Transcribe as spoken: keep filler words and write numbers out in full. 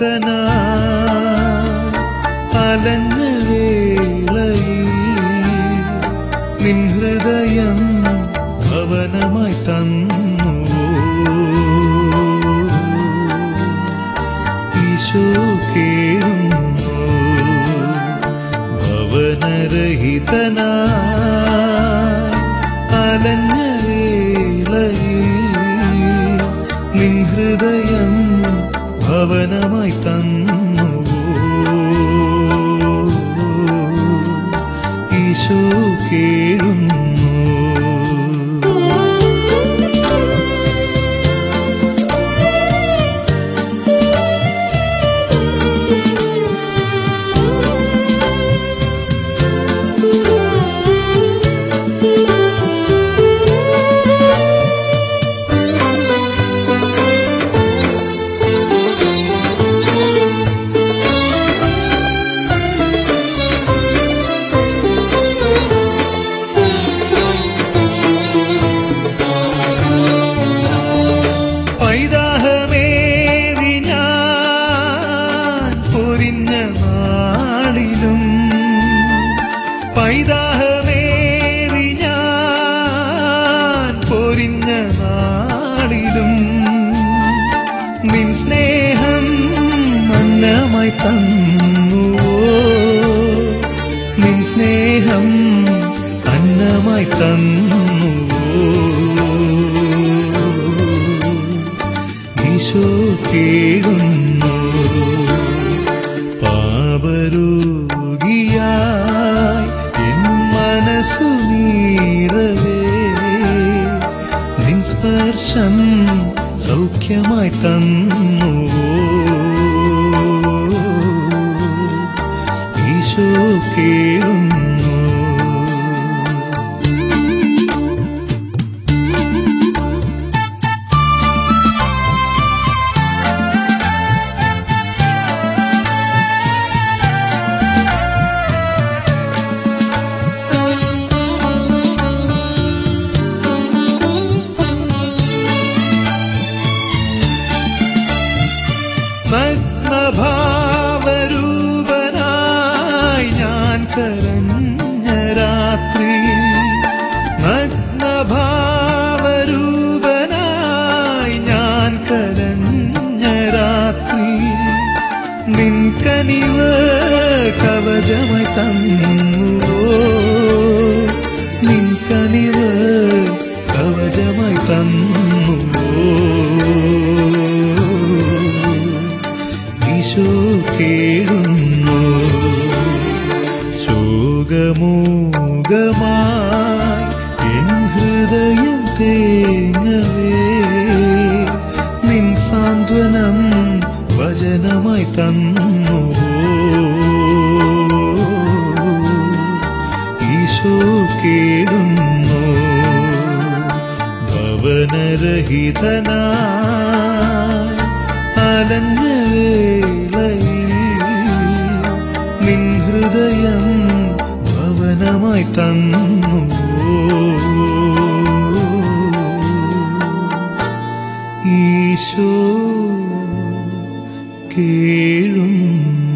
അലഞ്ഞ വേളയിൽ നിൻ ഹൃദയം ഭവനമായി തന്നു. ഈശോ കേഴുന്നു ഭവനരഹിതനായി അലഞ്ഞ വേളയിൽ നിൻ ഹൃദയം ഭവനമായി തന്നു. ഈശോ കേഴുന്നു. പൈതാഹമേറി ഞാൻ പൊരിഞ്ഞ നാളിലും നിൻ സ്നേഹം അന്നമായി തന്നുവോ. നിൻ സ്നേഹം അന്നമായി തന്നുവോ. ഈശോ കേഴുന്നു പാപരോഗിയായി എൻ മനസ്സു നീറവേ നിൻ സ്പർശം സൗഖ്യമായി തന്നു. ഈശോ കേഴുന്നു. നഗ്നഭാവരൂപനായി ഞാൻ കരഞ്ഞ രാത്രിയിൽ നഗ്നഭാവരൂപനായി ഞാൻ കരഞ്ഞ രാത്രിയിൽ നിൻ കനിവ് കവചമായി തന്നുവോ. നിൻ കനിവ് കവചമായി തന്നുവോ. ഈശോ കേഴുന്നു ശോകമൂകമായി എൻ ഹൃദയം തേങ്ങവേ നിൻ സാന്ത്വനം വചനമായി തന്നു. ഈശോ കേഴുന്നു ഭവനരഹിതനായി അലഞ്ഞ വേളയിൽ നിൻ ഹൃദയം ഭവനമായി തന്നു. ഈശോ കേഴുന്നു.